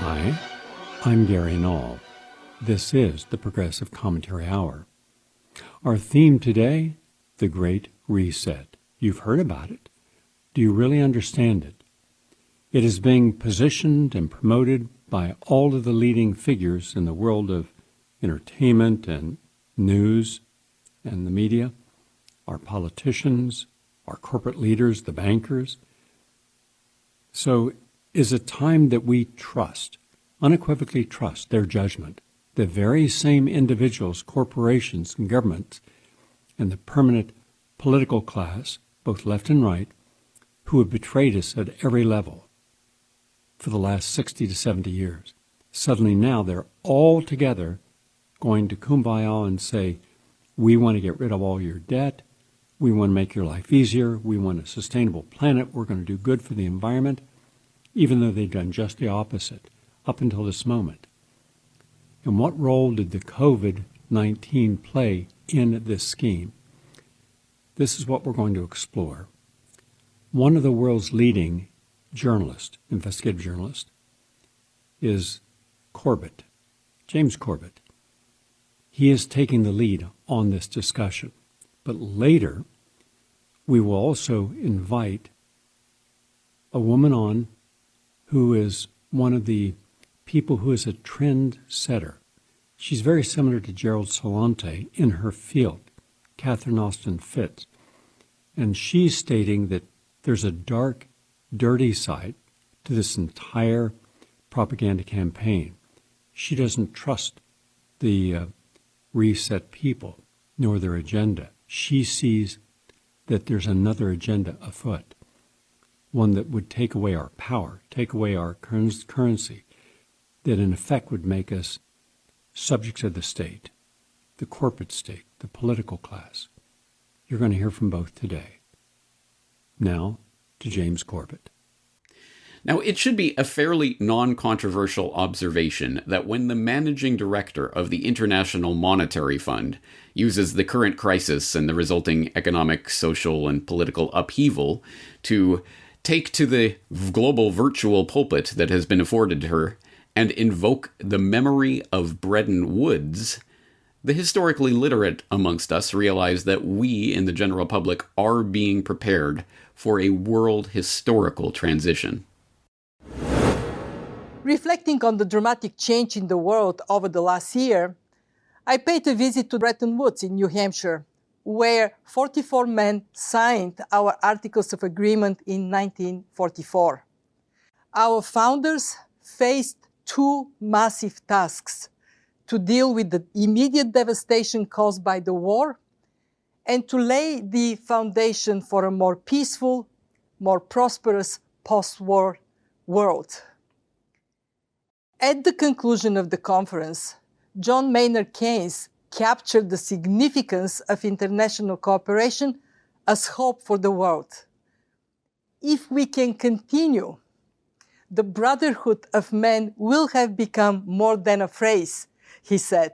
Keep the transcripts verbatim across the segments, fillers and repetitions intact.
Hi, I'm Gary Null. This is the Progressive Commentary Hour. Our theme today, the Great Reset. You've heard about it. Do you really understand it? It is being positioned and promoted by all of the leading figures in the world of entertainment and news and the media, our politicians, our corporate leaders, the bankers. So is it time that we trust, unequivocally trust their judgment, the very same individuals, corporations, and governments, and the permanent political class, both left and right, who have betrayed us at every level for the last sixty to seventy years. Suddenly now they're all together going to kumbaya and say, we want to get rid of all your debt, we want to make your life easier, we want a sustainable planet, we're going to do good for the environment, even though they've done just the opposite up until this moment. And what role did the covid nineteen play in this scheme? This is what we're going to explore. One of the world's leading journalists, investigative journalists, is Corbett, James Corbett. He is taking the lead on this discussion. But later, we will also invite a woman on who is one of the people who is a trend setter. She's very similar to Gerald Celente in her field, Catherine Austin Fitts. And she's stating that there's a dark, dirty side to this entire propaganda campaign. She doesn't trust the uh, reset people nor their agenda. She sees that there's another agenda afoot, one that would take away our power, take away our currency, that in effect would make us subjects of the state, the corporate state, the political class. You're going to hear from both today. Now to James Corbett. Now, it should be a fairly non-controversial observation that when the managing director of the International Monetary Fund uses the current crisis and the resulting economic, social, and political upheaval to take to the global virtual pulpit that has been afforded her and invoke the memory of Bretton Woods, the historically literate amongst us realize that we in the general public are being prepared for a world historical transition. Reflecting on the dramatic change in the world over the last year, I paid a visit to Bretton Woods in New Hampshire, where forty-four men signed our Articles of Agreement in nineteen forty-four. Our founders faced two massive tasks: to deal with the immediate devastation caused by the war and to lay the foundation for a more peaceful, more prosperous post-war world. At the conclusion of the conference, John Maynard Keynes captured the significance of international cooperation as hope for the world. If we can continue, the brotherhood of men will have become more than a phrase, he said.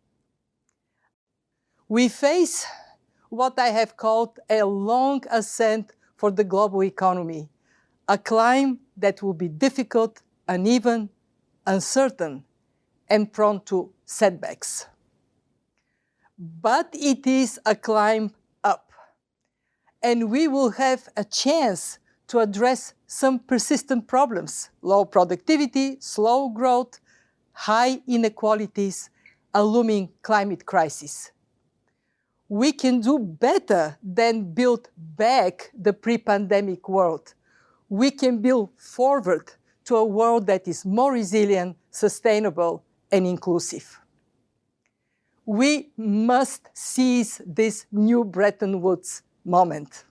We face what I have called a long ascent for the global economy, a climb that will be difficult, uneven, uncertain, and prone to setbacks. But it is a climb up, and we will have a chance to address some persistent problems: low productivity, slow growth, high inequalities, a looming climate crisis. We can do better than build back the pre-pandemic world. We can build forward to a world that is more resilient, sustainable, and inclusive. We must seize this new Bretton Woods moment.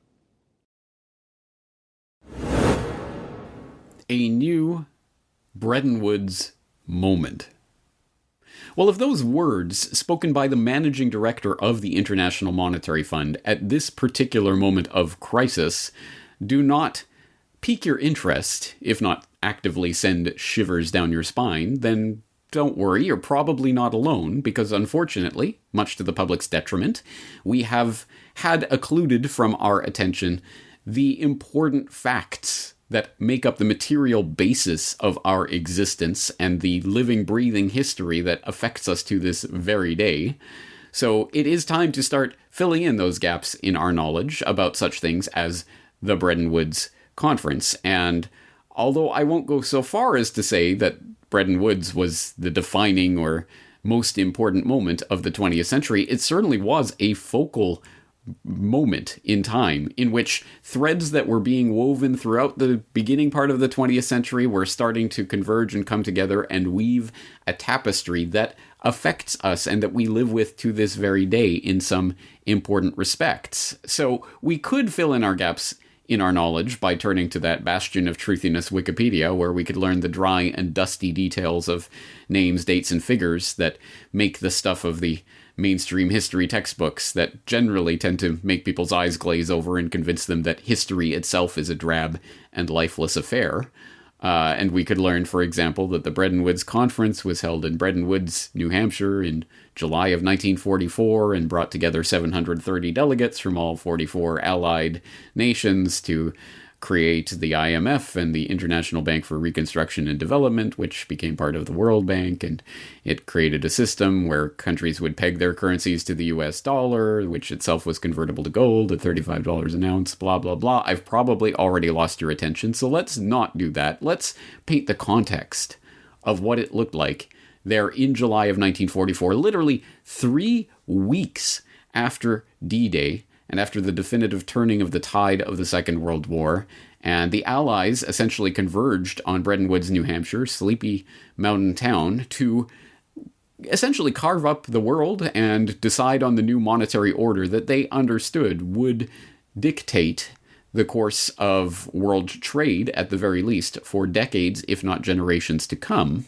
A new Bretton Woods moment. Well, if those words, spoken by the managing director of the International Monetary Fund at this particular moment of crisis, do not pique your interest, if not actively send shivers down your spine, then don't worry, you're probably not alone, because unfortunately, much to the public's detriment, we have had occluded from our attention the important facts that make up the material basis of our existence and the living, breathing history that affects us to this very day. So it is time to start filling in those gaps in our knowledge about such things as the Bretton Woods Conference. And although I won't go so far as to say that Bretton Woods was the defining or most important moment of the twentieth century, it certainly was a focal moment in time in which threads that were being woven throughout the beginning part of the twentieth century were starting to converge and come together and weave a tapestry that affects us and that we live with to this very day in some important respects. So we could fill in our gaps in our knowledge by turning to that bastion of truthiness, Wikipedia, where we could learn the dry and dusty details of names, dates, and figures that make the stuff of the mainstream history textbooks that generally tend to make people's eyes glaze over and convince them that history itself is a drab and lifeless affair. Uh, and we could learn, for example, that the Bretton Woods Conference was held in Bretton Woods, New Hampshire in July of nineteen forty-four and brought together seven hundred thirty delegates from all forty-four allied nations to create the I M F and the International Bank for Reconstruction and Development, which became part of the World Bank, and it created a system where countries would peg their currencies to the U S dollar, which itself was convertible to gold at thirty-five dollars an ounce, blah, blah, blah. I've probably already lost your attention, so let's not do that. Let's paint the context of what it looked like there in July of nineteen forty-four, literally three weeks after D-Day, and after the definitive turning of the tide of the Second World War, and the Allies essentially converged on Bretton Woods, New Hampshire, sleepy mountain town, to essentially carve up the world and decide on the new monetary order that they understood would dictate the course of world trade, at the very least, for decades, if not generations to come.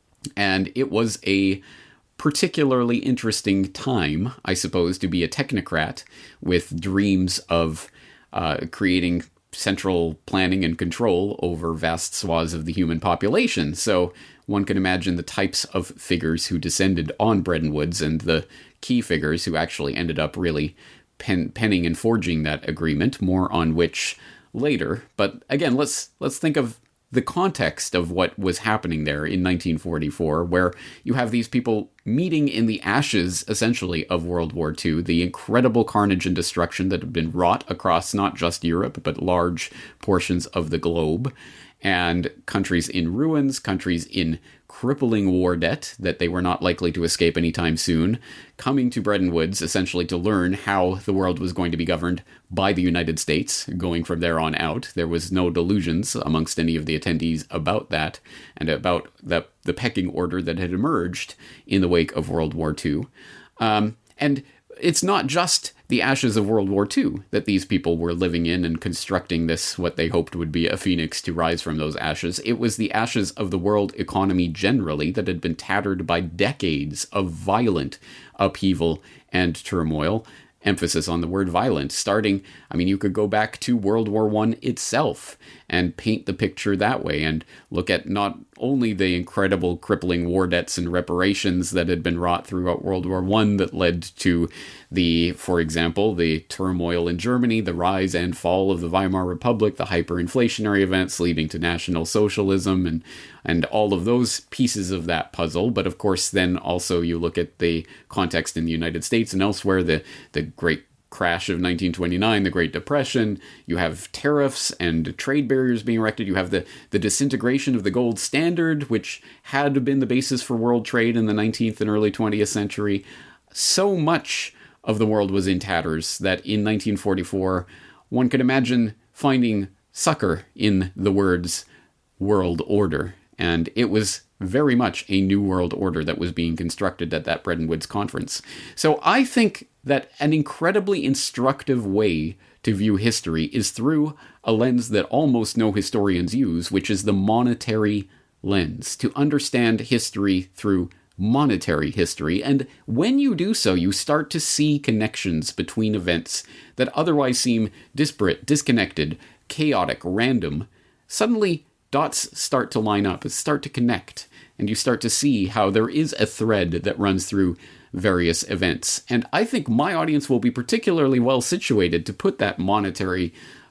And it was a particularly interesting time, I suppose, to be a technocrat with dreams of uh, creating central planning and control over vast swaths of the human population. So one can imagine the types of figures who descended on Bretton Woods and the key figures who actually ended up really pen- penning and forging that agreement, more on which later. But again, let's let's think of the context of what was happening there in nineteen forty-four, where you have these people meeting in the ashes, essentially, of World War Two, the incredible carnage and destruction that had been wrought across not just Europe, but large portions of the globe, and countries in ruins, countries in crippling war debt that they were not likely to escape anytime soon, coming to Bretton Woods essentially to learn how the world was going to be governed by the United States going from there on out. There was no delusions amongst any of the attendees about that and about the, the pecking order that had emerged in the wake of World War Two. Um, and it's not just the ashes of World War Two that these people were living in and constructing this, what they hoped would be a phoenix to rise from those ashes. It was the ashes of the world economy generally that had been tattered by decades of violent upheaval and turmoil. Emphasis on the word violent, starting, I mean, you could go back to World War One itself and paint the picture that way and look at not only the incredible crippling war debts and reparations that had been wrought throughout World War One that led to the, for example, the turmoil in Germany, the rise and fall of the Weimar Republic, the hyperinflationary events leading to National Socialism, and and all of those pieces of that puzzle. But of course, then also you look at the context in the United States and elsewhere, the, the great crash of nineteen twenty-nine, the Great Depression, you have tariffs and trade barriers being erected, you have the, the disintegration of the gold standard, which had been the basis for world trade in the nineteenth and early twentieth century. So much of the world was in tatters that in nineteen forty-four, one could imagine finding succor in the words world order. And it was very much a new world order that was being constructed at that Bretton Woods conference. So I think that an incredibly instructive way to view history is through a lens that almost no historians use, which is the monetary lens, to understand history through monetary history. And when you do so, you start to see connections between events that otherwise seem disparate, disconnected, chaotic, random. Suddenly, dots start to line up, start to connect, and you start to see how there is a thread that runs through various events. And I think my audience will be particularly well situated to put that monetary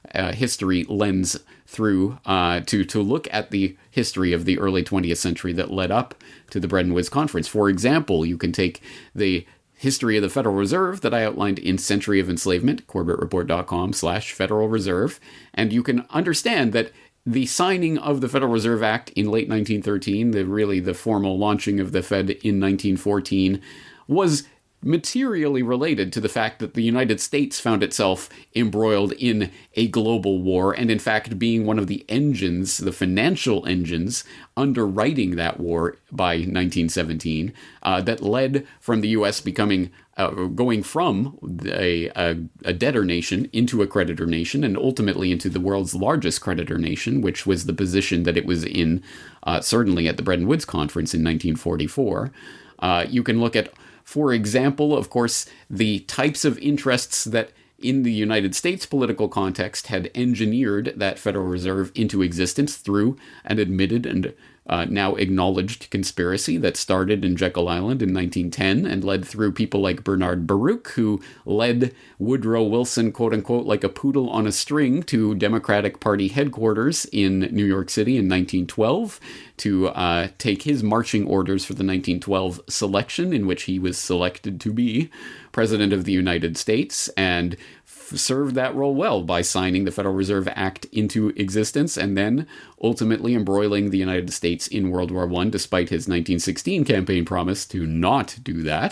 uh, history lens through uh, to, to look at the history of the early twentieth century that led up to the Bretton Woods Conference. For example, you can take the history of the Federal Reserve that I outlined in Century of Enslavement, corbettreport.com slash Federal Reserve, and you can understand that the signing of the Federal Reserve Act in late nineteen thirteen, the really the formal launching of the Fed in nineteen fourteen, was materially related to the fact that the United States found itself embroiled in a global war, and in fact being one of the engines, the financial engines, underwriting that war by nineteen seventeen, uh, that led from the U S becoming, uh, going from a, a, a debtor nation into a creditor nation, and ultimately into the world's largest creditor nation, which was the position that it was in, uh, certainly at the Bretton Woods Conference in nineteen forty-four. Uh, you can look at, for example, of course, the types of interests that in the United States political context had engineered that Federal Reserve into existence through an admitted and uh, now acknowledged conspiracy that started in Jekyll Island in nineteen ten and led through people like Bernard Baruch, who led Woodrow Wilson, quote unquote, like a poodle on a string to Democratic Party headquarters in New York City in nineteen twelve to uh, take his marching orders for the nineteen twelve selection, in which he was selected to be President of the United States, and served that role well by signing the Federal Reserve Act into existence and then ultimately embroiling the United States in World War One, despite his nineteen sixteen campaign promise to not do that.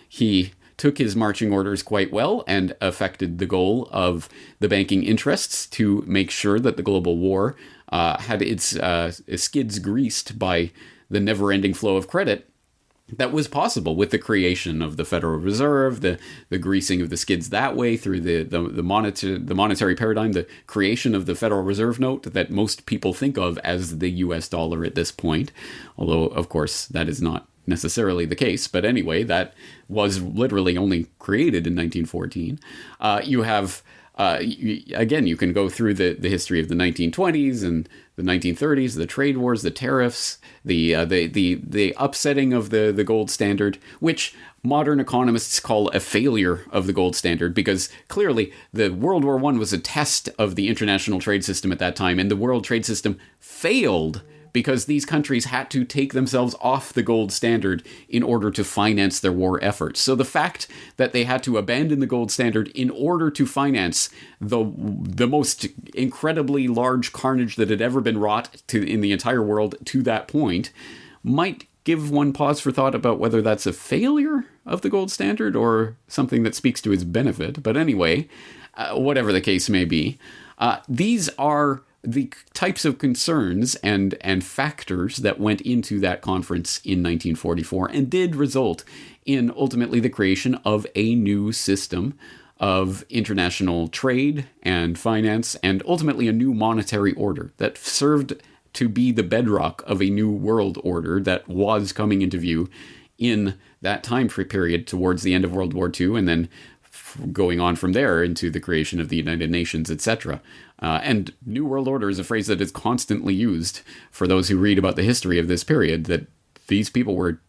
He took his marching orders quite well and affected the goal of the banking interests to make sure that the global war uh, had its uh, skids greased by the never-ending flow of credit that was possible with the creation of the Federal Reserve, the, the greasing of the skids that way through the the the, moneta- the monetary paradigm, the creation of the Federal Reserve note that most people think of as the U S dollar at this point, although, of course, that is not necessarily the case. But anyway, that was literally only created in nineteen fourteen. Uh, you have... Uh, you, again, you can go through the, the history of the nineteen twenties and the nineteen thirties, the trade wars, the tariffs, the uh, the the the upsetting of the, the gold standard, which modern economists call a failure of the gold standard, because clearly the World War One was a test of the international trade system at that time, and the world trade system failed because these countries had to take themselves off the gold standard in order to finance their war efforts. So the fact that they had to abandon the gold standard in order to finance the the most incredibly large carnage that had ever been wrought to in the entire world to that point might give one pause for thought about whether that's a failure of the gold standard or something that speaks to its benefit. But anyway, uh, whatever the case may be, uh, these are the types of concerns and and factors that went into that conference in nineteen forty-four and did result in ultimately the creation of a new system of international trade and finance, and ultimately a new monetary order that served to be the bedrock of a new world order that was coming into view in that time period towards the end of World War Two, and then going on from there into the creation of the United Nations, et cetera. Uh, and New World Order is a phrase that is constantly used for those who read about the history of this period, that these people were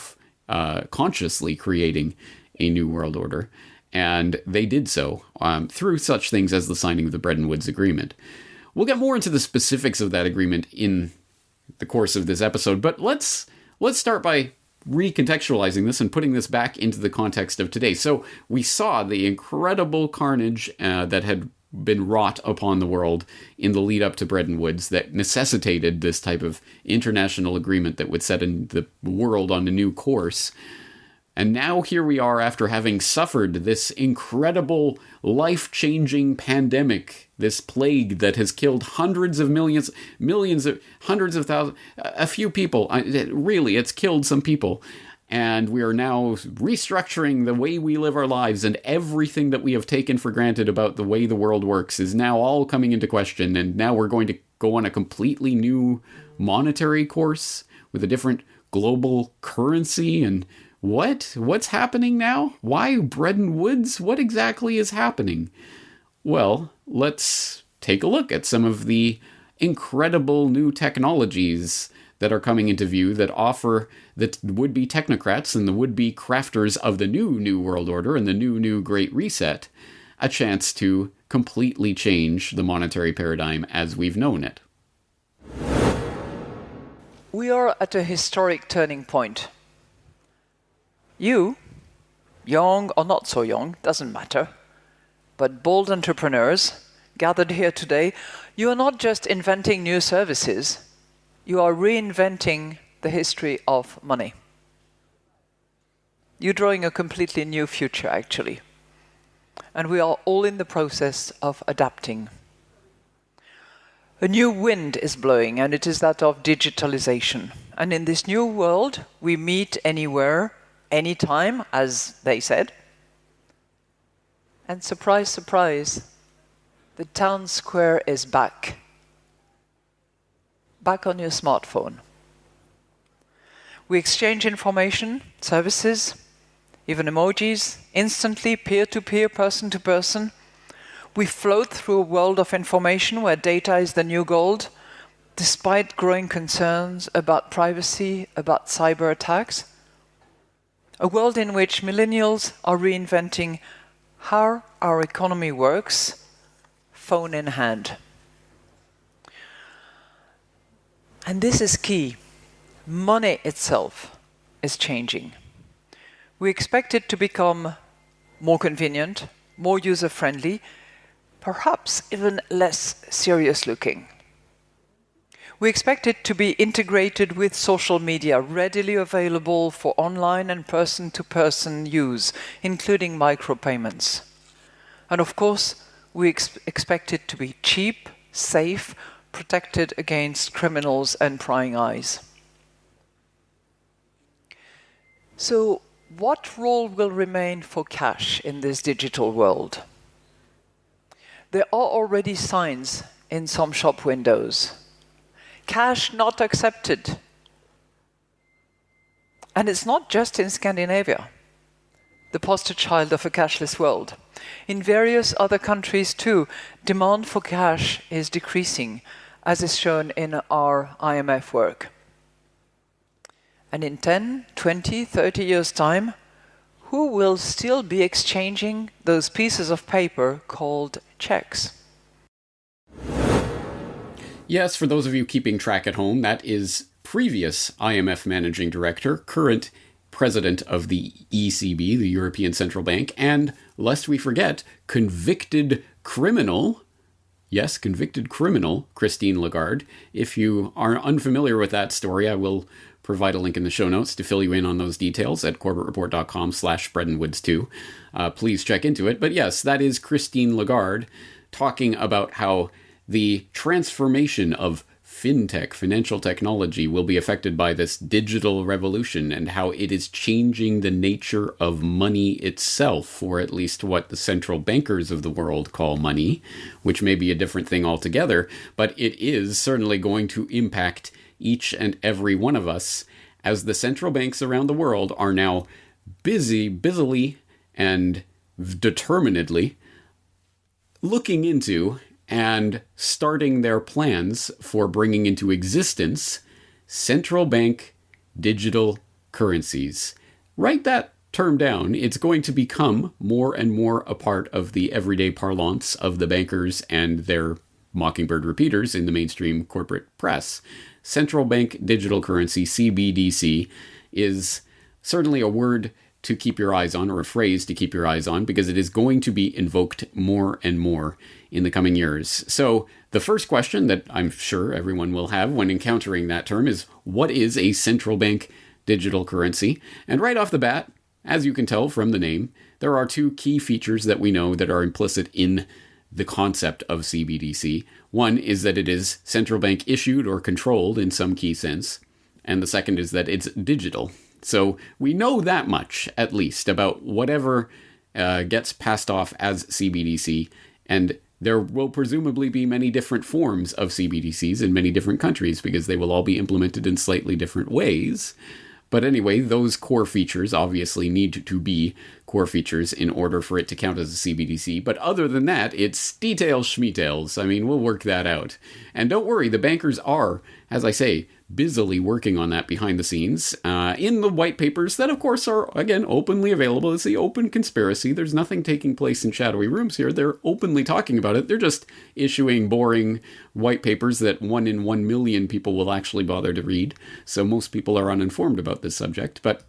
self-consciously uh, creating a New World Order. And they did so um, through such things as the signing of the Bretton Woods Agreement. We'll get more into the specifics of that agreement in the course of this episode, but let's let's start by recontextualizing this and putting this back into the context of today. So we saw the incredible carnage uh, that had been wrought upon the world in the lead up to Bretton Woods that necessitated this type of international agreement that would set in the world on a new course. And now here we are, after having suffered this incredible, life-changing pandemic, this plague that has killed hundreds of millions, millions of, hundreds of thousands, a few people. Really, it's killed some people. And we are now restructuring the way we live our lives, and everything that we have taken for granted about the way the world works is now all coming into question. And now we're going to go on a completely new monetary course with a different global currency. And what? What's happening now? Why Bretton Woods? What exactly is happening? Well, let's take a look at some of the incredible new technologies that are coming into view that offer the would-be technocrats and the would-be crafters of the new New World Order and the new, new Great Reset a chance to completely change the monetary paradigm as we've known it. We are at a historic turning point. You, young or not so young, doesn't matter, but bold entrepreneurs gathered here today, you are not just inventing new services, you are reinventing the history of money. You're drawing a completely new future, actually. And we are all in the process of adapting. A new wind is blowing, and it is that of digitalization. And in this new world, we meet anywhere, anytime, as they said. And surprise, surprise, the town square is back. Back on your smartphone. We exchange information, services, even emojis, instantly, peer-to-peer, person-to-person. We float through a world of information where data is the new gold, despite growing concerns about privacy, about cyber attacks. A world in which millennials are reinventing how our economy works, phone in hand. And this is key. Money itself is changing. We expect it to become more convenient, more user-friendly, perhaps even less serious-looking. We expect it to be integrated with social media, readily available for online and person-to-person use, including micropayments. And of course, we ex- expect it to be cheap, safe, protected against criminals and prying eyes. So, what role will remain for cash in this digital world? There are already signs in some shop windows. Cash not accepted. And it's not just in Scandinavia, the poster child of a cashless world. In various other countries too, demand for cash is decreasing, as is shown in our I M F work. And in ten, twenty, thirty years' time, who will still be exchanging those pieces of paper called checks? Yes, for those of you keeping track at home, that is previous I M F Managing Director, current President of the E C B, the European Central Bank, and, lest we forget, convicted criminal, yes, convicted criminal, Christine Lagarde. If you are unfamiliar with that story, I will provide a link in the show notes to fill you in on those details at corbettreport.com slash spreadandwoods2. Uh, please check into it. But yes, that is Christine Lagarde talking about how the transformation of fintech, financial technology, will be affected by this digital revolution and how it is changing the nature of money itself, or at least what the central bankers of the world call money, which may be a different thing altogether, but it is certainly going to impact each and every one of us, as the central banks around the world are now busy, busily, and determinedly looking into and starting their plans for bringing into existence central bank digital currencies. Write that term down. It's going to become more and more a part of the everyday parlance of the bankers and their Mockingbird repeaters in the mainstream corporate press. Central bank digital currency, C B D C, is certainly a word to keep your eyes on, or a phrase to keep your eyes on, because it is going to be invoked more and more in the coming years. So the first question that I'm sure everyone will have when encountering that term is, what is a central bank digital currency? And right off the bat, as you can tell from the name, there are two key features that we know that are implicit in the concept of C B D C. One is that it is central bank issued or controlled in some key sense, and the second is that it's digital. So we know that much, at least, about whatever uh, gets passed off as C B D C, and there will presumably be many different forms of C B D Cs in many different countries, because they will all be implemented in slightly different ways. But anyway, those core features obviously need to be core features in order for it to count as a C B D C. But other than that, it's details schmetails. I mean, we'll work that out. And don't worry, the bankers are, as I say, busily working on that behind the scenes uh, in the white papers that, of course, are, again, openly available. It's the open conspiracy. There's nothing taking place in shadowy rooms here. They're openly talking about it. They're just issuing boring white papers that one in one million people will actually bother to read. So most people are uninformed about this subject. But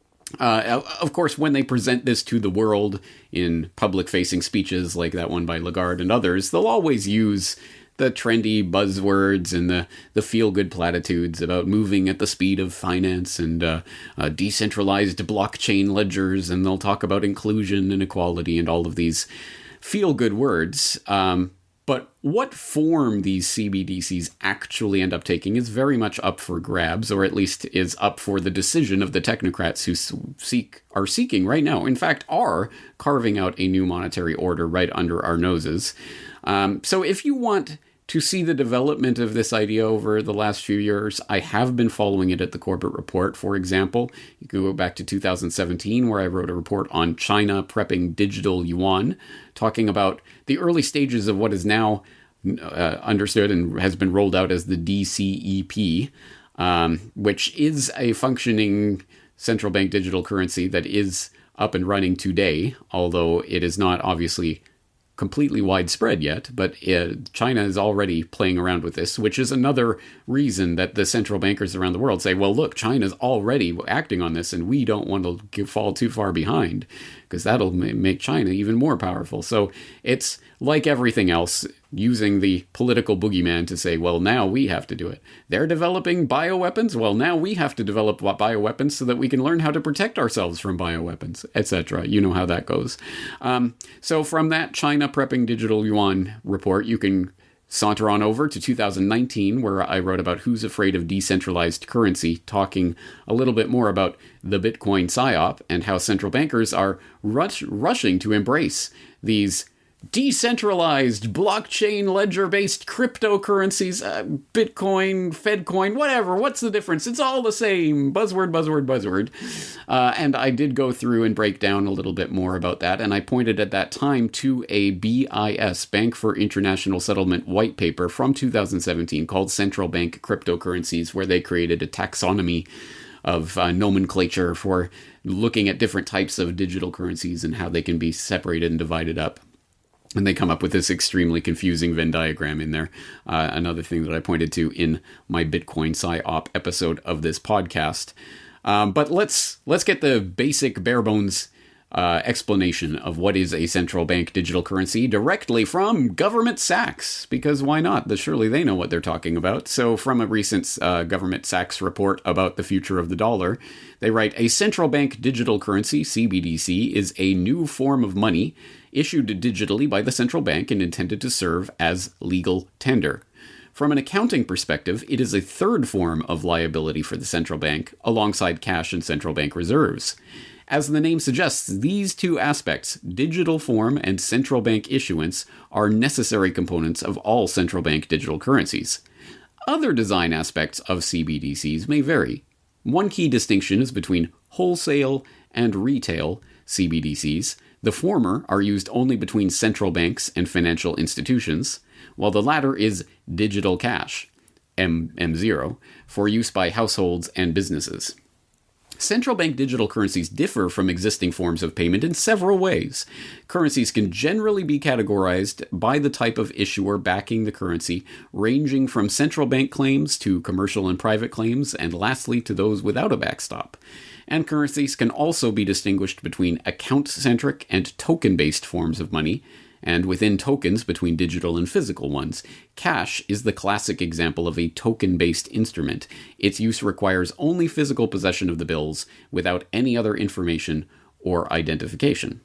Uh, of course, when they present this to the world in public-facing speeches like that one by Lagarde and others, they'll always use the trendy buzzwords and the, the feel-good platitudes about moving at the speed of finance and uh, uh, decentralized blockchain ledgers, and they'll talk about inclusion and equality and all of these feel-good words. Um, but what form these C B D Cs actually end up taking is very much up for grabs, or at least is up for the decision of the technocrats who seek are seeking right now, in fact, are carving out a new monetary order right under our noses. Um, so if you want to see the development of this idea over the last few years, I have been following it at the Corbett Report, for example. You can go back to two thousand seventeen, where I wrote a report on China prepping digital yuan, talking about the early stages of what is now uh, understood and has been rolled out as the D C E P, um, which is a functioning central bank digital currency that is up and running today, although it is not obviously completely widespread yet, but uh, China is already playing around with this, which is another reason that the central bankers around the world say, well, look, China's already acting on this, and we don't want to get, fall too far behind, because that'll make China even more powerful. So it's like everything else, using the political boogeyman to say, well, now we have to do it. They're developing bioweapons. Well, now we have to develop bioweapons so that we can learn how to protect ourselves from bioweapons, et cetera. You know how that goes. Um, so from that China prepping digital yuan report, you can saunter on over to two thousand nineteen, where I wrote about who's afraid of decentralized currency, talking a little bit more about the Bitcoin psyop and how central bankers are rush, rushing to embrace these decentralized blockchain ledger-based cryptocurrencies, uh, Bitcoin, Fedcoin, whatever. What's the difference? It's all the same. Buzzword, buzzword, buzzword. Uh, and I did go through and break down a little bit more about that. And I pointed at that time to a B I S, Bank for International Settlement, white paper from two thousand seventeen called Central Bank Cryptocurrencies, where they created a taxonomy of uh, nomenclature for looking at different types of digital currencies and how they can be separated and divided up. And they come up with this extremely confusing Venn diagram in there. Uh, another thing that I pointed to in my Bitcoin PsyOp episode of this podcast. Um, but let's let's get the basic bare bones uh, explanation of what is a central bank digital currency directly from Government Sachs, because why not? The, surely they know what they're talking about. So from a recent uh, Government Sachs report about the future of the dollar, they write, a central bank digital currency, C B D C, is a new form of money issued digitally by the central bank and intended to serve as legal tender. From an accounting perspective, it is a third form of liability for the central bank, alongside cash and central bank reserves. As the name suggests, these two aspects, digital form and central bank issuance, are necessary components of all central bank digital currencies. Other design aspects of C B D Cs may vary. One key distinction is between wholesale and retail C B D Cs. The former are used only between central banks and financial institutions, while the latter is digital cash, M zero, for use by households and businesses. Central bank digital currencies differ from existing forms of payment in several ways. Currencies can generally be categorized by the type of issuer backing the currency, ranging from central bank claims to commercial and private claims, and lastly to those without a backstop. And currencies can also be distinguished between account-centric and token-based forms of money, and within tokens between digital and physical ones. Cash is the classic example of a token-based instrument. Its use requires only physical possession of the bills without any other information or identification.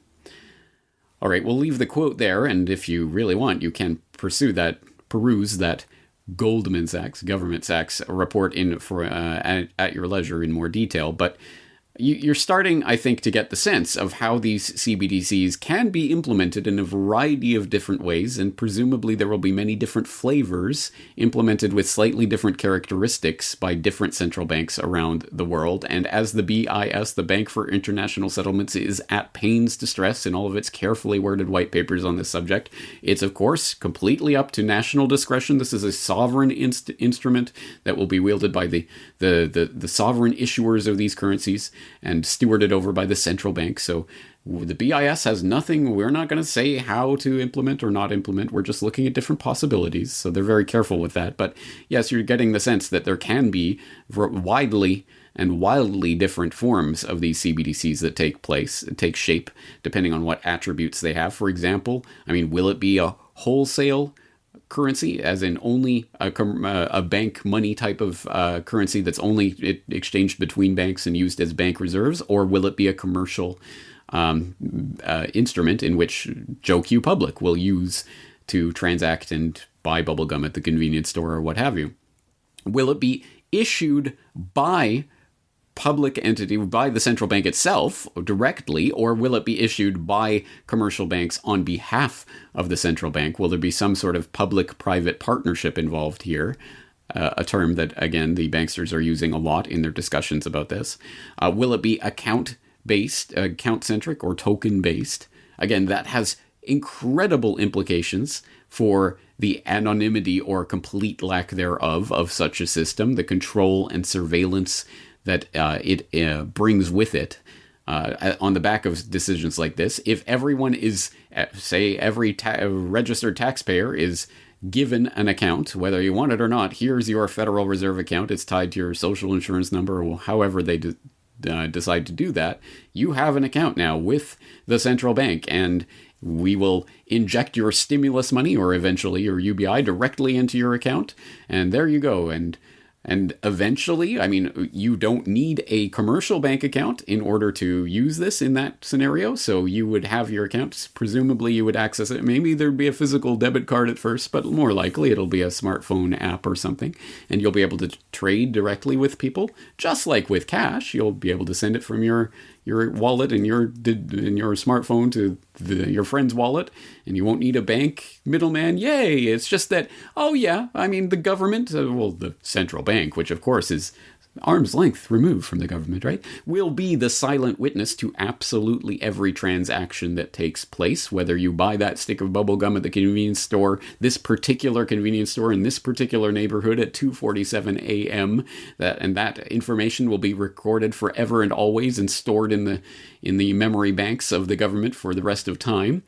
All right, we'll leave the quote there, and if you really want, you can pursue that, peruse that Goldman Sachs, Government Sachs report in for uh, at, at your leisure in more detail. But you're starting, I think, to get the sense of how these C B D Cs can be implemented in a variety of different ways, and presumably there will be many different flavors implemented with slightly different characteristics by different central banks around the world. And as the B I S, the Bank for International Settlements, is at pains to stress in all of its carefully worded white papers on this subject, it's, of course, completely up to national discretion. This is a sovereign inst- instrument that will be wielded by the, the, the, the sovereign issuers of these currencies and stewarded over by the central bank. So the B I S has nothing. We're not going to say how to implement or not implement. We're just looking at different possibilities. So they're very careful with that. But yes, you're getting the sense that there can be widely and wildly different forms of these C B D Cs that take place, take shape, depending on what attributes they have. For example, I mean, will it be a wholesale currency, as in only a, a bank money type of uh, currency that's only exchanged between banks and used as bank reserves, or will it be a commercial um, uh, instrument in which Joe Q Public will use to transact and buy bubblegum at the convenience store or what have you? Will it be issued by public entity, by the central bank itself directly, or will it be issued by commercial banks on behalf of the central bank? Will there be some sort of public-private partnership involved here? Uh, a term that, again, the banksters are using a lot in their discussions about this. Uh, will it be account-based, account-centric, or token-based? Again, that has incredible implications for the anonymity or complete lack thereof of such a system, the control and surveillance that uh, it uh, brings with it uh, on the back of decisions like this. If everyone is, say, every ta- registered taxpayer is given an account, whether you want it or not, here's your Federal Reserve account, it's tied to your social insurance number, or however they de- uh, decide to do that, you have an account now with the central bank, and we will inject your stimulus money, or eventually your U B I, directly into your account, and there you go. And And eventually, I mean, you don't need a commercial bank account in order to use this in that scenario. So you would have your accounts. Presumably, you would access it. Maybe there'd be a physical debit card at first, but more likely it'll be a smartphone app or something. And you'll be able to trade directly with people. Just like with cash, you'll be able to send it from your your wallet and your in your smartphone to the, your friend's wallet, and you won't need a bank middleman. Yay! It's just that, oh yeah, I mean, the government, uh, well, the central bank, which of course is arm's length removed from the government, right, will be the silent witness to absolutely every transaction that takes place, whether you buy that stick of bubble gum at the convenience store, this particular convenience store in this particular neighborhood at two forty-seven a.m. That and that information will be recorded forever and always and stored in the in the memory banks of the government for the rest of time.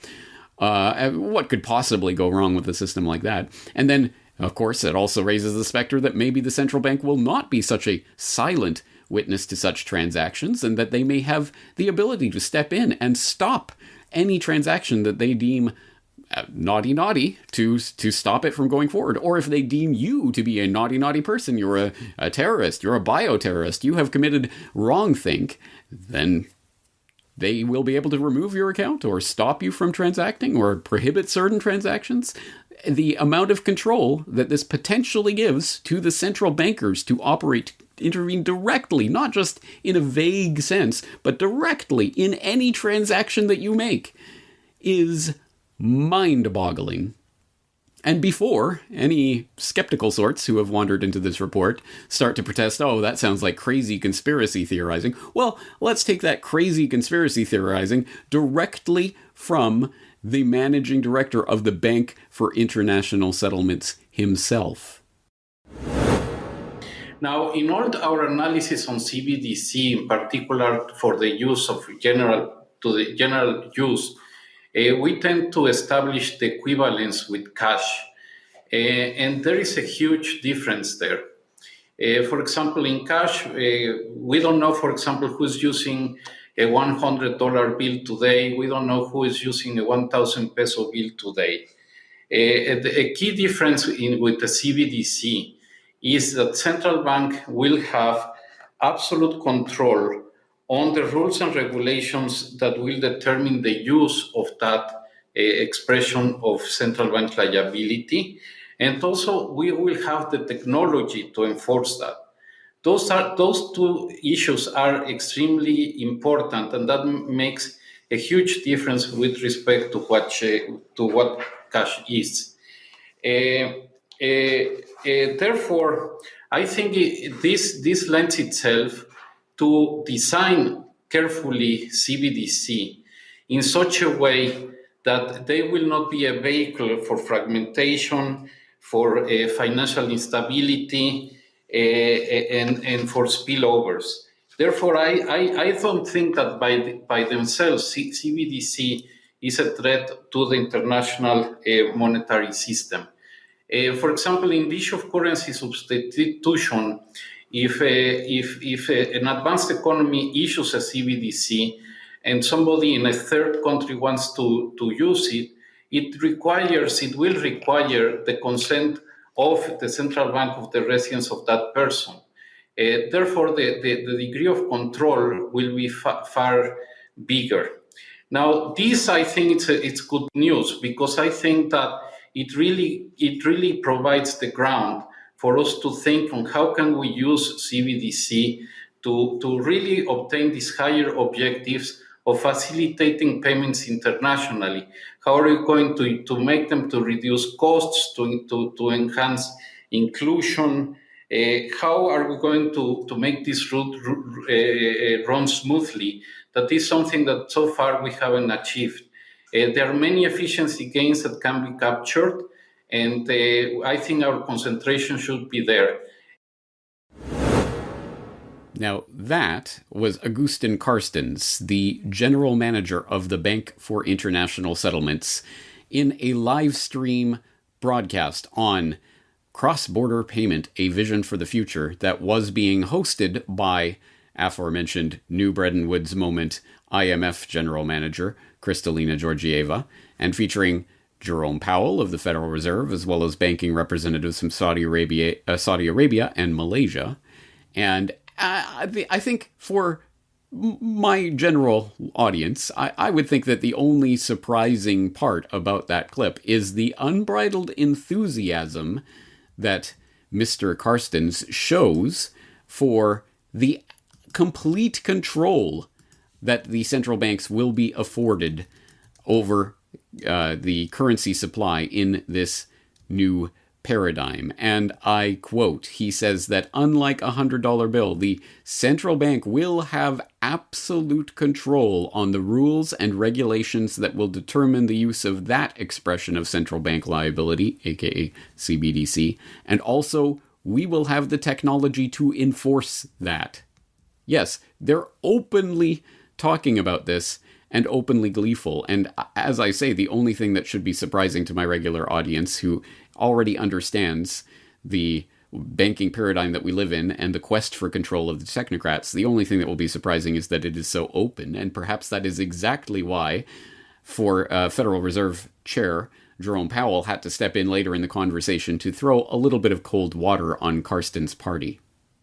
Uh, what could possibly go wrong with a system like that? And then, of course, it also raises the specter that maybe the central bank will not be such a silent witness to such transactions, and that they may have the ability to step in and stop any transaction that they deem uh, naughty naughty to to stop it from going forward. Or if they deem you to be a naughty naughty person, you're a, a terrorist, you're a bioterrorist, you have committed wrongthink, then they will be able to remove your account or stop you from transacting or prohibit certain transactions. The amount of control that this potentially gives to the central bankers to operate, intervene directly, not just in a vague sense, but directly in any transaction that you make, is mind-boggling. And before any skeptical sorts who have wandered into this report start to protest, oh, that sounds like crazy conspiracy theorizing, well, let's take that crazy conspiracy theorizing directly from the managing director of the Bank for International Settlements himself. Now, in all our analysis on C B D C, in particular for the use of general to the general use, uh, we tend to establish the equivalence with cash, uh, and there is a huge difference there. Uh, for example, in cash, uh, we don't know, for example, who's using a one hundred dollar bill today. We don't know who is using a one thousand peso bill today. Uh, a key difference in, with the C B D C is that central bank will have absolute control on the rules and regulations that will determine the use of that uh, expression of central bank liability. And also we will have the technology to enforce that. Those are those two issues are extremely important, and that makes a huge difference with respect to what to what cash is. Uh, uh, uh, therefore, I think it, this this lends itself to design carefully C B D C in such a way that they will not be a vehicle for fragmentation, for uh, financial instability, uh, and, and for spillovers. Therefore, I, I, I don't think that by, the, by themselves C B D C is a threat to the international uh, monetary system. Uh, for example, in the issue of currency substitution, if, uh, if, if uh, an advanced economy issues a C B D C and somebody in a third country wants to, to use it, it requires, it will require the consent of the central bank of the residence of that person. Uh, therefore, the, the, the degree of control will be fa- far bigger. Now, this, I think, it's, a, it's good news, because I think that it really, it really provides the ground for us to think on how can we use C B D C to, to really obtain these higher objectives of facilitating payments internationally. How are we going to, to make them to reduce costs, to, to, to enhance inclusion? Uh, how are we going to, to make this route uh, run smoothly? That is something that so far we haven't achieved. Uh, there are many efficiency gains that can be captured, and uh, I think our concentration should be there. Now, that was Agustin Carstens, the general manager of the Bank for International Settlements, in a live stream broadcast on Cross-Border Payment, A Vision for the Future, that was being hosted by aforementioned New Bretton Woods Moment I M F General Manager Kristalina Georgieva, and featuring Jerome Powell of the Federal Reserve, as well as banking representatives from Saudi Arabia, uh, Saudi Arabia and Malaysia. And uh, I think for my general audience, I, I would think that the only surprising part about that clip is the unbridled enthusiasm that Mister Carstens shows for the complete control that the central banks will be afforded over uh, the currency supply in this new paradigm. And I quote, he says that unlike a one hundred dollar bill, the central bank will have absolute control on the rules and regulations that will determine the use of that expression of central bank liability, aka C B D C, and also we will have the technology to enforce that. Yes, they're openly talking about this and openly gleeful. And as I say, the only thing that should be surprising to my regular audience who already understands the banking paradigm that we live in and the quest for control of the technocrats, the only thing that will be surprising is that it is so open. And perhaps that is exactly why, for uh, Federal Reserve Chair Jerome Powell had to step in later in the conversation to throw a little bit of cold water on Carstens' party.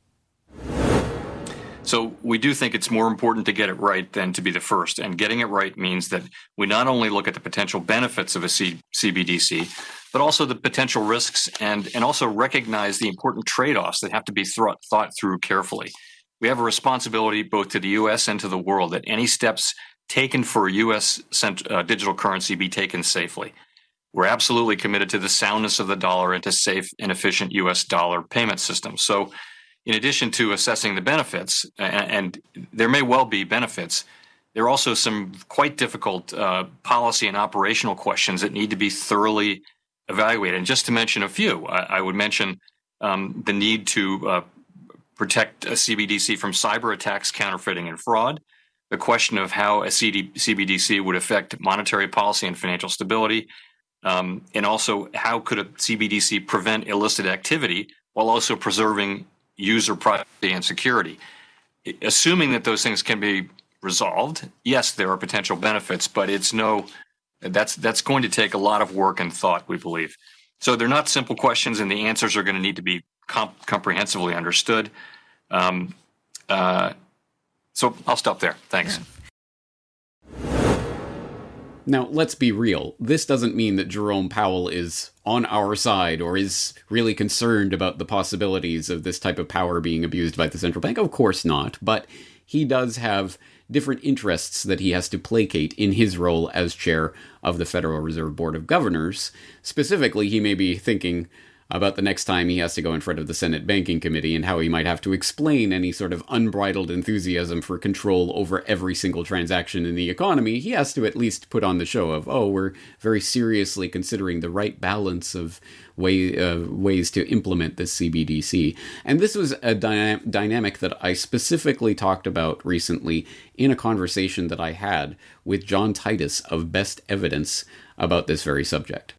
So we do think it's more important to get it right than to be the first. And getting it right means that we not only look at the potential benefits of a C- CBDC, but also the potential risks and, and also recognize the important trade-offs that have to be th- thought through carefully. We have a responsibility both to the U S and to the world that any steps taken for a U S cent- uh, digital currency be taken safely. We're absolutely committed to the soundness of the dollar and to safe and efficient U S dollar payment systems. So in addition to assessing the benefits, and, and there may well be benefits, there are also some quite difficult uh, policy and operational questions that need to be thoroughly evaluated. And just to mention a few, I, I would mention um, the need to uh, protect a C B D C from cyber attacks, counterfeiting, and fraud, the question of how a C D, C B D C would affect monetary policy and financial stability, um, and also how could a C B D C prevent illicit activity while also preserving user privacy and security. Assuming that those things can be resolved, yes, there are potential benefits, but it's no, that's that's going to take a lot of work and thought, we believe. So they're not simple questions, and the answers are going to need to be comp- comprehensively understood. Um, uh, so I'll stop there. Thanks. Now, let's be real. This doesn't mean that Jerome Powell is on our side or is really concerned about the possibilities of this type of power being abused by the central bank. Of course not. But he does have different interests that he has to placate in his role as chair of the Federal Reserve Board of Governors. Specifically, he may be thinking about the next time he has to go in front of the Senate Banking Committee and how he might have to explain any sort of unbridled enthusiasm for control over every single transaction in the economy. He has to at least put on the show of, oh, we're very seriously considering the right balance of way, uh, ways to implement this C B D C. And this was a dyna- dynamic that I specifically talked about recently in a conversation that I had with John Titus of Best Evidence about this very subject.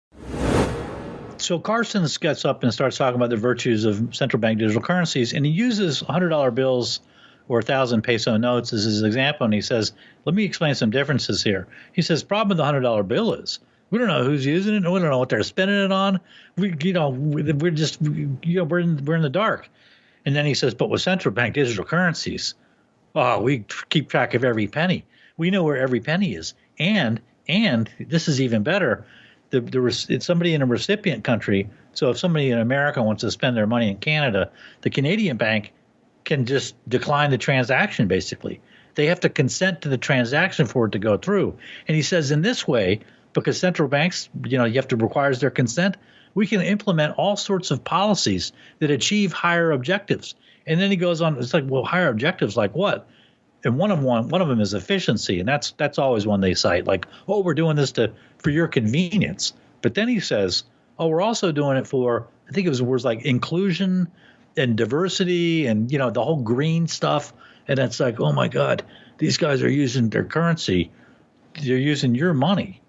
So Carstens gets up and starts talking about the virtues of central bank digital currencies, and he uses one hundred dollar bills or one thousand peso notes as his example, and he says, let me explain some differences here. He says, problem with the one hundred dollar bill is we don't know who's using it, and we don't know what they're spending it on. We, you know, we're just, you know, we're in, we're in the dark. And then he says, but with central bank digital currencies, oh, we keep track of every penny. We know where every penny is. And, and this is even better. The, the it's somebody in a recipient country. So if somebody in America wants to spend their money in Canada, the Canadian bank can just decline the transaction, basically. They have to consent to the transaction for it to go through. And he says in this way, because central banks, you know, you have to require their consent, we can implement all sorts of policies that achieve higher objectives. And then he goes on, it's like, well, higher objectives like what? And one of one one of them is efficiency, and that's that's always one they cite, like, oh, we're doing this to for your convenience. But then he says, oh, we're also doing it for, I think it was words like inclusion and diversity and, you know, the whole green stuff. And it's like, oh my God, these guys are using their currency, they're using your money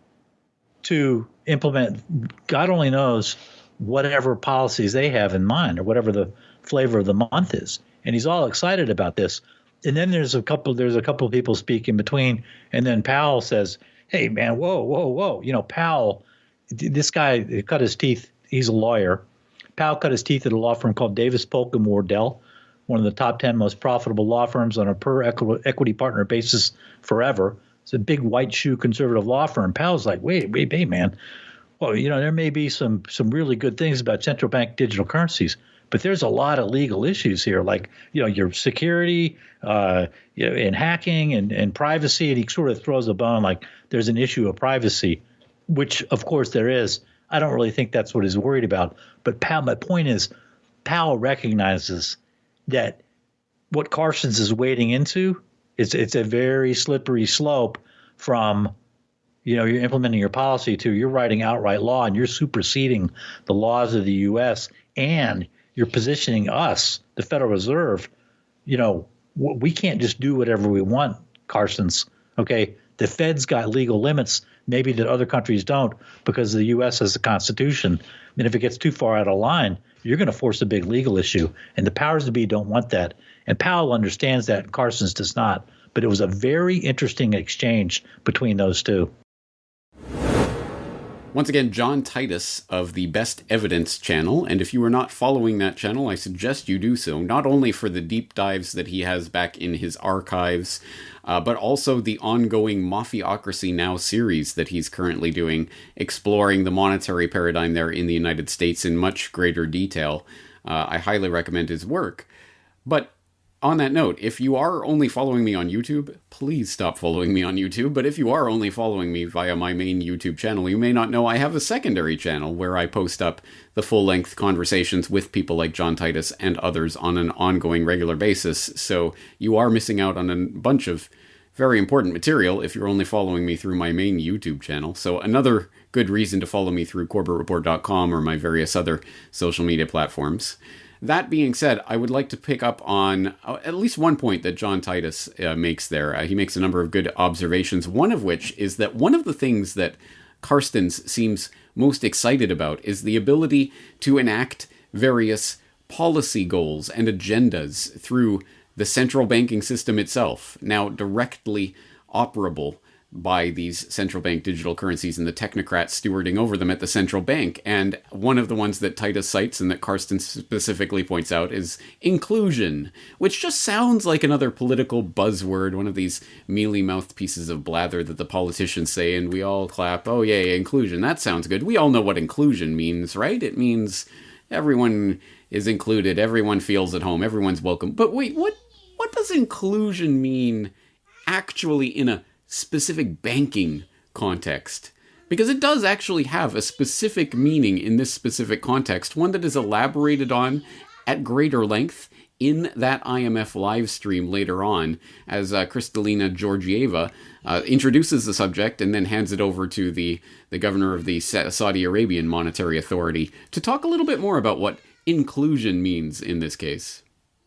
to implement, God only knows, whatever policies they have in mind or whatever the flavor of the month is. And he's all excited about this. And then there's a couple there's a couple of people speak in between, and then Powell says, hey, man, whoa, whoa, whoa. You know, Powell, this guy cut his teeth. He's a lawyer. Powell cut his teeth at a law firm called Davis Polk and Wardell, one of the top ten most profitable law firms on a per equi- equity partner basis forever. It's a big white shoe conservative law firm. Powell's like, wait, wait, wait, man. Well, you know, there may be some some really good things about central bank digital currencies, but there's a lot of legal issues here, like, you know, your security, uh, you know, and hacking and, and privacy. And he sort of throws a bone like there's an issue of privacy, which, of course, there is. I don't really think that's what he's worried about. But Powell, my point is, Powell recognizes that what Carstens is wading into is it's a very slippery slope from, you know, you're implementing your policy to you're writing outright law and you're superseding the laws of the U S and you're positioning us, the Federal Reserve, you know, we can't just do whatever we want, Carstens. Okay, the Fed's got legal limits, maybe that other countries don't, because the U S has a constitution. And if it gets too far out of line, you're going to force a big legal issue. And the powers that be don't want that. And Powell understands that, and Carstens does not. But it was a very interesting exchange between those two. Once again, John Titus of the Best Evidence channel, and if you are not following that channel, I suggest you do so, not only for the deep dives that he has back in his archives, uh, but also the ongoing Mafiocracy Now series that he's currently doing, exploring the monetary paradigm there in the United States in much greater detail. Uh, I highly recommend his work. But on that note, if you are only following me on YouTube, please stop following me on YouTube. But if you are only following me via my main YouTube channel, you may not know I have a secondary channel where I post up the full-length conversations with people like John Titus and others on an ongoing regular basis. So you are missing out on a bunch of very important material if you're only following me through my main YouTube channel. So another good reason to follow me through Corbett Report dot com or my various other social media platforms. That being said, I would like to pick up on at least one point that John Titus uh, makes there. Uh, he makes a number of good observations, one of which is that one of the things that Carstens seems most excited about is the ability to enact various policy goals and agendas through the central banking system itself, now directly operable by these central bank digital currencies and the technocrats stewarding over them at the central bank. And one of the ones that Titus cites and that Karsten specifically points out is inclusion, which just sounds like another political buzzword, one of these mealy-mouthed pieces of blather that the politicians say, and we all clap, oh yeah, yeah, inclusion, that sounds good. We all know what inclusion means, right? It means everyone is included, everyone feels at home, everyone's welcome. But wait, what, what does inclusion mean actually in a specific banking context? Because it does actually have a specific meaning in this specific context, one that is elaborated on at greater length in that I M F live stream later on, as uh, Kristalina Georgieva uh, introduces the subject and then hands it over to the, the governor of the Saudi Arabian Monetary Authority to talk a little bit more about what inclusion means in this case.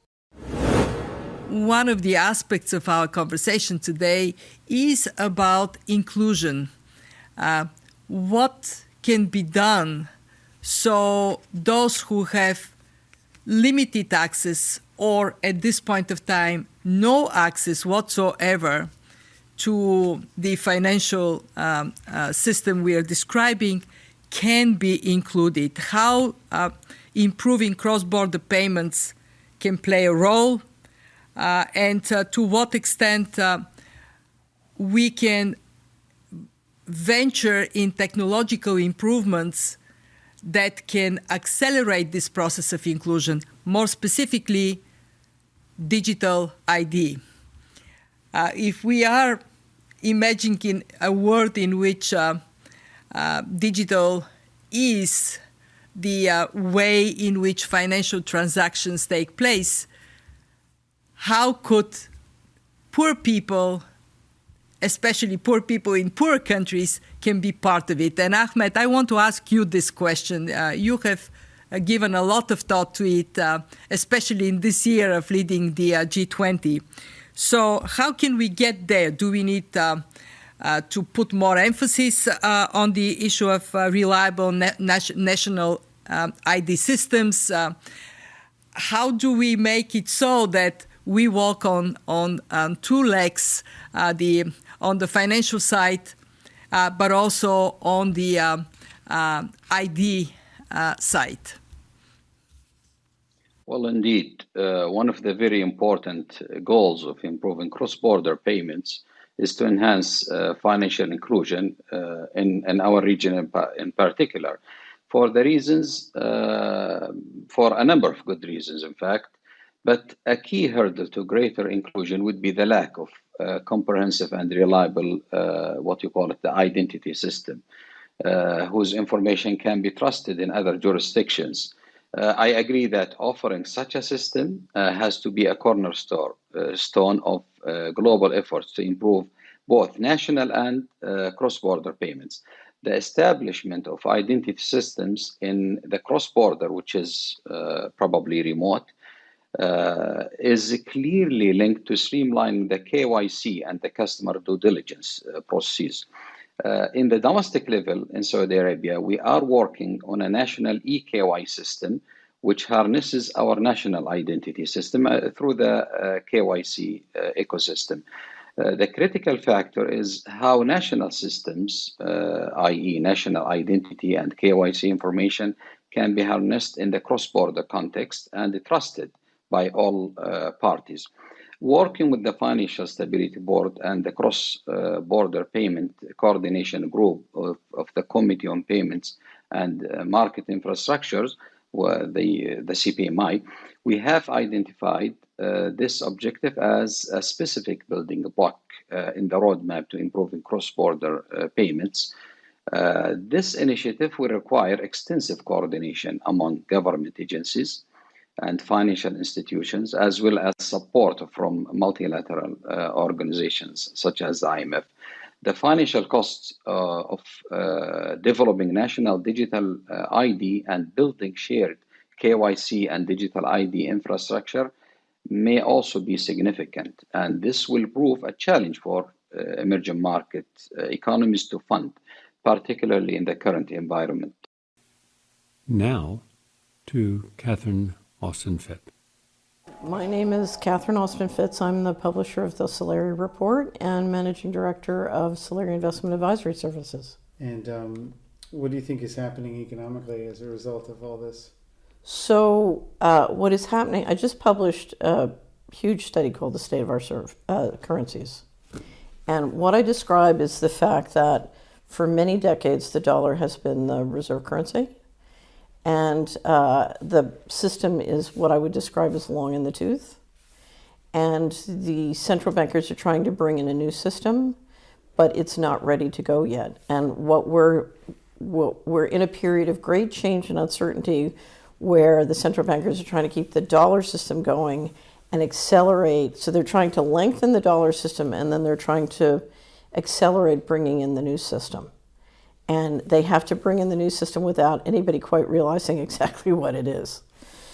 One of the aspects of our conversation today is about inclusion. Uh, what can be done so those who have limited access or at this point of time no access whatsoever to the financial um, uh, system we are describing can be included? How uh, improving cross-border payments can play a role? Uh, and uh, to what extent uh, we can venture in technological improvements that can accelerate this process of inclusion, more specifically, digital I D. Uh, if we are imagining a world in which uh, uh, digital is the uh, way in which financial transactions take place, how could poor people, especially poor people in poor countries, can be part of it? And Ahmed, I want to ask you this question. Uh, you have uh, given a lot of thought to it, uh, especially in this year of leading the uh, G twenty. So how can we get there? Do we need uh, uh, to put more emphasis uh, on the issue of uh, reliable na- national um, I D systems? Uh, how do we make it so that we walk on, on, on two legs, uh, the, on the financial side, uh, but also on the uh, uh, I D uh, side? Well, indeed, uh, one of the very important goals of improving cross-border payments is to enhance uh, financial inclusion uh, in, in our region in, in particular, for the reasons, uh, for a number of good reasons, in fact. But a key hurdle to greater inclusion would be the lack of uh, comprehensive and reliable, uh, what you call it, the identity system, uh, whose information can be trusted in other jurisdictions. Uh, I agree that offering such a system uh, has to be a cornerstone uh, stone of uh, global efforts to improve both national and uh, cross-border payments. The establishment of identity systems in the cross-border, which is uh, probably remote, Uh, is clearly linked to streamlining the K Y C and the customer due diligence uh, processes. Uh, in the domestic level in Saudi Arabia, we are working on a national e K Y system, which harnesses our national identity system uh, through the uh, K Y C uh, ecosystem. Uh, the critical factor is how national systems, uh, that is national identity and K Y C information, can be harnessed in the cross-border context and trusted by all uh, parties. Working with the Financial Stability Board and the Cross-Border uh, Payment Coordination Group of, of the Committee on Payments and uh, Market Infrastructures, uh, the, the C P M I, we have identified uh, this objective as a specific building block uh, in the roadmap to improving cross-border uh, payments. Uh, this initiative will require extensive coordination among government agencies and financial institutions, as well as support from multilateral uh, organizations such as the I M F. The financial costs uh, of uh, developing national digital uh, I D and building shared K Y C and digital I D infrastructure may also be significant, and this will prove a challenge for uh, emerging market uh, economies to fund, particularly in the current environment. Now to Catherine Austin-Fitts. My name is Catherine Austin Fitz. I'm the publisher of the Solari Report and managing director of Solari Investment Advisory Services. And um, what do you think is happening economically as a result of all this? So uh, what is happening, I just published a huge study called The State of Our Serv- uh, Currencies. And what I describe is the fact that for many decades, the dollar has been the reserve currency. And uh, the system is what I would describe as long in the tooth. And the central bankers are trying to bring in a new system, but it's not ready to go yet. And what we're, what we're in a period of great change and uncertainty where the central bankers are trying to keep the dollar system going and accelerate. So they're trying to lengthen the dollar system, and then they're trying to accelerate bringing in the new system. And they have to bring in the new system without anybody quite realizing exactly what it is.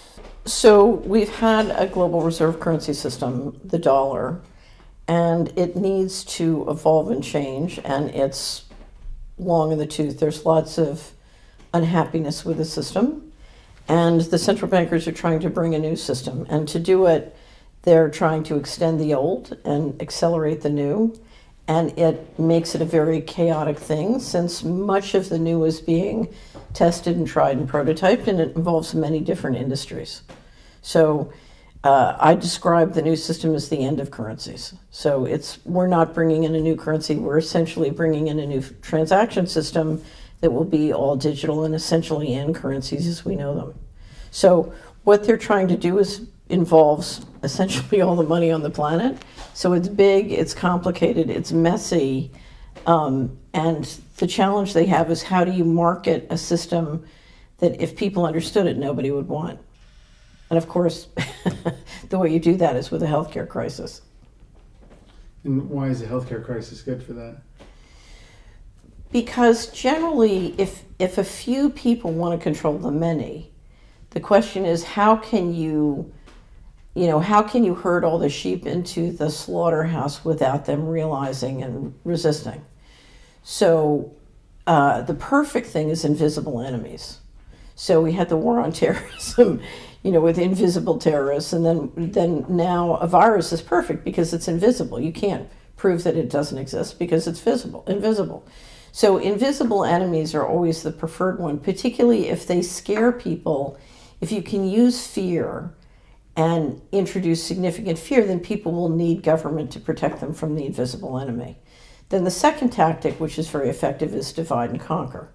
So we've had a global reserve currency system, the dollar, and it needs to evolve and change, and it's long in the tooth. There's lots of unhappiness with the system, and the central bankers are trying to bring a new system. And to do it, they're trying to extend the old and accelerate the new. And it makes it a very chaotic thing, since much of the new is being tested and tried and prototyped, and it involves many different industries. So uh, I describe the new system as the end of currencies. So it's we're not bringing in a new currency, we're essentially bringing in a new transaction system that will be all digital and essentially end currencies as we know them. So what they're trying to do is involves essentially all the money on the planet. So it's big, it's complicated, it's messy, um, and the challenge they have is how do you market a system that if people understood it, nobody would want. And of course, the way you do that is with a healthcare crisis. And why is a healthcare crisis good for that? Because generally, if if a few people want to control the many, the question is how can you You know, how can you herd all the sheep into the slaughterhouse without them realizing and resisting? So uh, the perfect thing is invisible enemies. So we had the war on terrorism, you know, with invisible terrorists, and then then now a virus is perfect because it's invisible. You can't prove that it doesn't exist because it's visible, invisible. So invisible enemies are always the preferred one, particularly if they scare people. If you can use fear and introduce significant fear, then people will need government to protect them from the invisible enemy. Then the second tactic, which is very effective, is divide and conquer.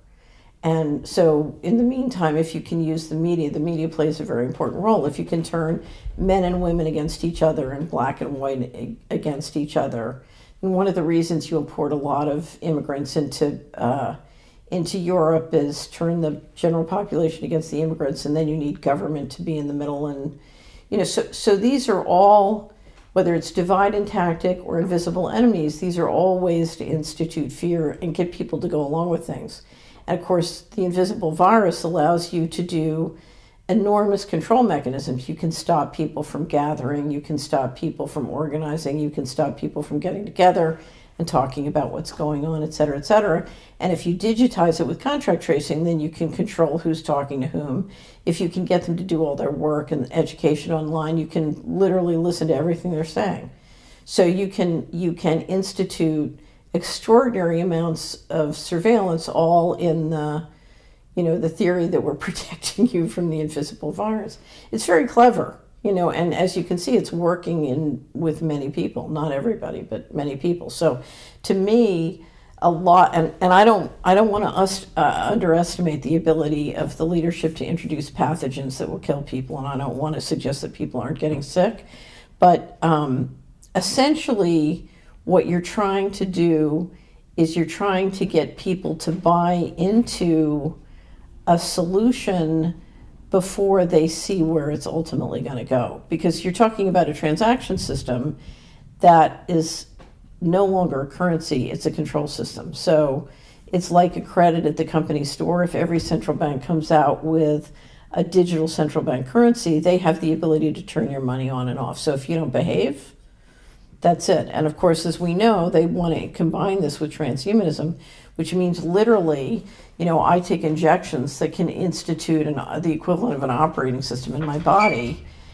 And so in the meantime, if you can use the media, the media plays a very important role. If you can turn men and women against each other and black and white against each other. And one of the reasons you import a lot of immigrants into uh, into Europe is turn the general population against the immigrants, and then you need government to be in the middle. And you know, so so these are all, whether it's divide and tactic or invisible enemies, these are all ways to institute fear and get people to go along with things. And of course, the invisible virus allows you to do enormous control mechanisms. You can stop people from gathering, you can stop people from organizing, you can stop people from getting together and talking about what's going on, et cetera, et cetera. And if you digitize it with contract tracing, then you can control who's talking to whom. If you can get them to do all their work and education online, you can literally listen to everything they're saying. So you can you can institute extraordinary amounts of surveillance, all in the, you know, the theory that we're protecting you from the invisible virus. It's very clever. You know, and as you can see, it's working in with many people, not everybody, but many people. So to me, a lot, and, and I don't I don't want to us, uh, underestimate the ability of the leadership to introduce pathogens that will kill people, and I don't want to suggest that people aren't getting sick. But um, essentially, what you're trying to do is you're trying to get people to buy into a solution before they see where it's ultimately going to go. Because you're talking about a transaction system that is no longer a currency, it's a control system. So it's like a credit at the company store. If every central bank comes out with a digital central bank currency, they have the ability to turn your money on and off. So if you don't behave, that's it. And of course, as we know, they want to combine this with transhumanism, which means literally, you know, I take injections that can institute an, the equivalent of an operating system in my body,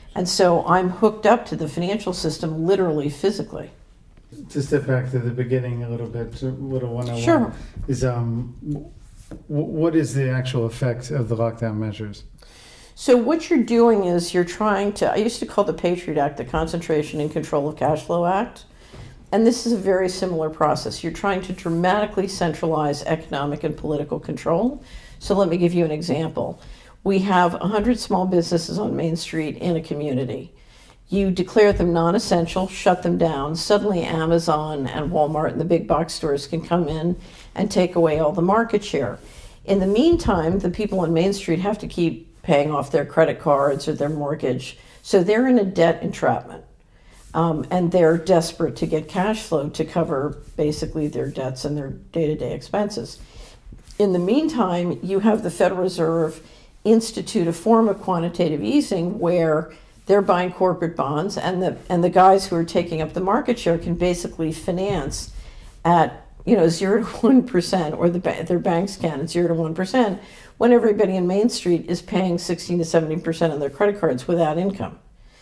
And so I'm hooked up to the financial system literally, physically. To step back to the beginning a little bit, to little one oh one, Sure. is um, w- what is the actual effect of the lockdown measures? So what you're doing is you're trying to, I used to call the Patriot Act the Concentration and Control of Cash Flow Act. And this is a very similar process. You're trying to dramatically centralize economic and political control. So let me give you an example. We have one hundred small businesses on Main Street in a community. You declare them non-essential, shut them down. Suddenly Amazon and Walmart and the big box stores can come in and take away all the market share. In the meantime, the people on Main Street have to keep paying off their credit cards or their mortgage. So they're in a debt entrapment. Um, and they're desperate to get cash flow to cover basically their debts and their day-to-day expenses. In the meantime, you have the Federal Reserve institute a form of quantitative easing where they're buying corporate bonds, and the and the guys who are taking up the market share can basically finance at you know zero to one percent, or the their banks can at zero to one percent, when everybody in Main Street is paying sixteen to seventeen percent on their credit cards without income.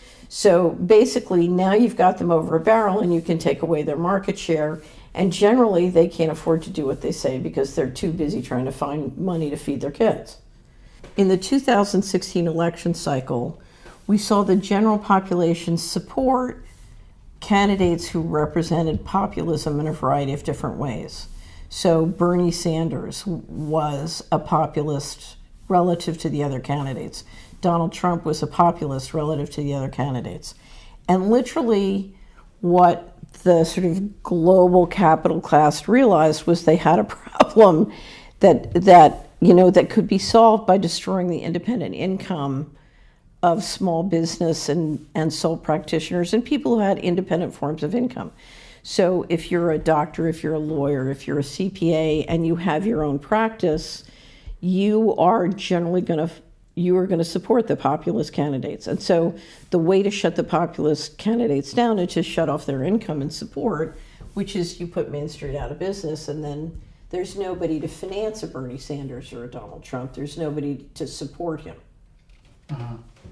So basically, now you've got them over a barrel, and you can take away their market share. And generally, they can't afford to do what they say because they're too busy trying to find money to feed their kids. In the two thousand sixteen election cycle, we saw the general population support candidates who represented populism in a variety of different ways. So Bernie Sanders was a populist relative to the other candidates. Donald Trump was a populist relative to the other candidates. And literally what the sort of global capital class realized was they had a problem that, that you know, that could be solved by destroying the independent income of small business and, and sole practitioners and people who had independent forms of income. So if you're a doctor, if you're a lawyer, if you're a C P A, and you have your own practice, you are generally going to you are going to support the populist candidates. And so the way to shut the populist candidates down is to shut off their income and support, which is you put Main Street out of business, and then there's nobody to finance a Bernie Sanders or a Donald Trump. There's nobody to support him. Uh-huh.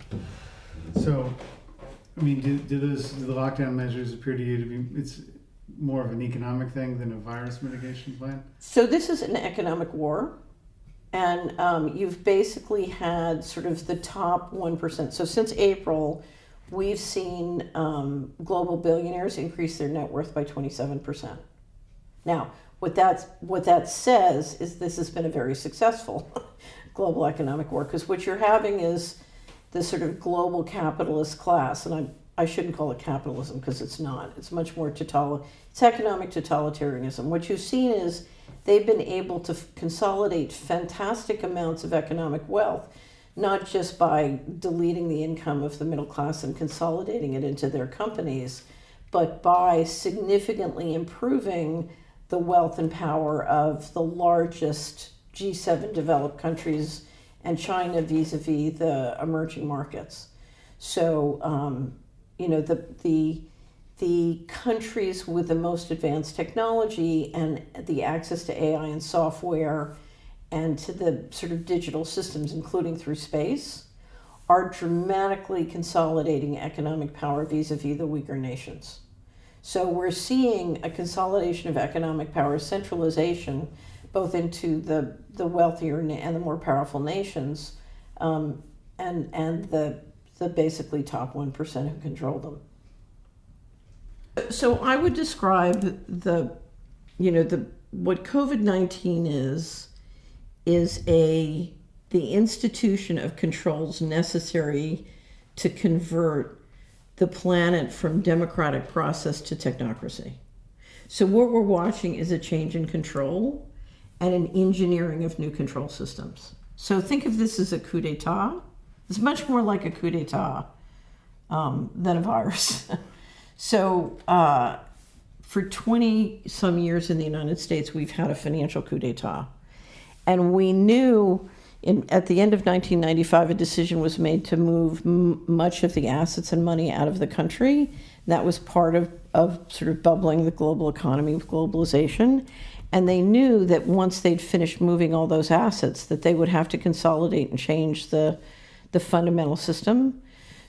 So, I mean, do, do those do the lockdown measures appear to you to be, it's more of an economic thing than a virus mitigation plan? So this is an economic war, and um, you've basically had sort of the top one percent. So since April, we've seen um, global billionaires increase their net worth by twenty-seven percent. Now, what that's, what that says is this has been a very successful global economic war, because what you're having is this sort of global capitalist class, and I I shouldn't call it capitalism because it's not. It's much more total. It's economic totalitarianism. What you've seen is they've been able to f- consolidate fantastic amounts of economic wealth, not just by deleting the income of the middle class and consolidating it into their companies, but by significantly improving the wealth and power of the largest G seven developed countries and China vis-a-vis the emerging markets. So, um, you know, the the the countries with the most advanced technology and the access to A I and software and to the sort of digital systems, including through space, are dramatically consolidating economic power vis-a-vis the weaker nations. So we're seeing a consolidation of economic power, centralization, both into the, the wealthier and the more powerful nations, um, and and the the basically top one percent who control them. So I would describe the, you know, the what COVID nineteen is, is a the institution of controls necessary to convert the planet from democratic process to technocracy. So what we're watching is a change in control and an engineering of new control systems. So think of this as a coup d'etat. It's much more like a coup d'etat um, than a virus. So uh, for twenty some years in the United States, we've had a financial coup d'etat. And we knew in, at the end of nineteen ninety-five, a decision was made to move m- much of the assets and money out of the country. That was part of, of sort of bubbling the global economy with globalization. And they knew that once they'd finished moving all those assets, that they would have to consolidate and change the, the fundamental system.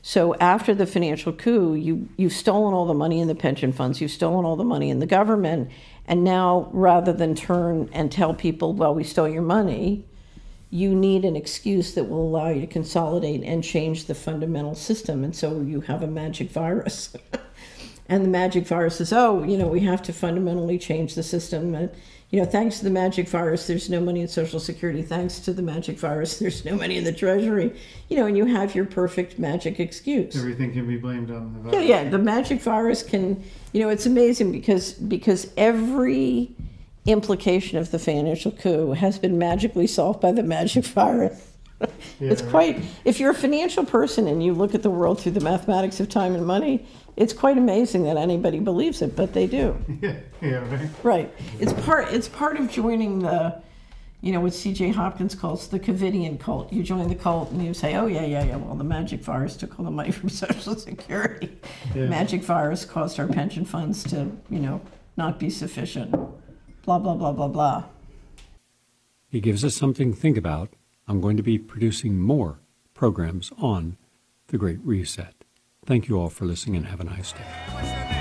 So after the financial coup, you, you've stolen all the money in the pension funds, you've stolen all the money in the government, and now rather than turn and tell people, well, we stole your money, you need an excuse that will allow you to consolidate and change the fundamental system. And so you have a magic virus. And the magic virus says, oh, you know, we have to fundamentally change the system. And, you know, thanks to the magic virus, there's no money in Social Security. Thanks to the magic virus, there's no money in the Treasury. You know, and you have your perfect magic excuse. Everything can be blamed on the virus. Yeah, yeah. The magic virus can, you know, it's amazing because because every implication of the financial coup has been magically solved by the magic virus. Yeah, it's quite, if you're a financial person and you look at the world through the mathematics of time and money, it's quite amazing that anybody believes it, but they do. Yeah, yeah, right. Right. It's part, it's part of joining the, you know, what C J Hopkins calls the Covidian cult. You join the cult and you say, oh, yeah, yeah, yeah, well, the magic virus took all the money from Social Security. Yeah. Magic virus caused our pension funds to, you know, not be sufficient. Blah, blah, blah, blah, blah. He gives us something to think about. I'm going to be producing more programs on the Great Reset. Thank you all for listening and have a nice day.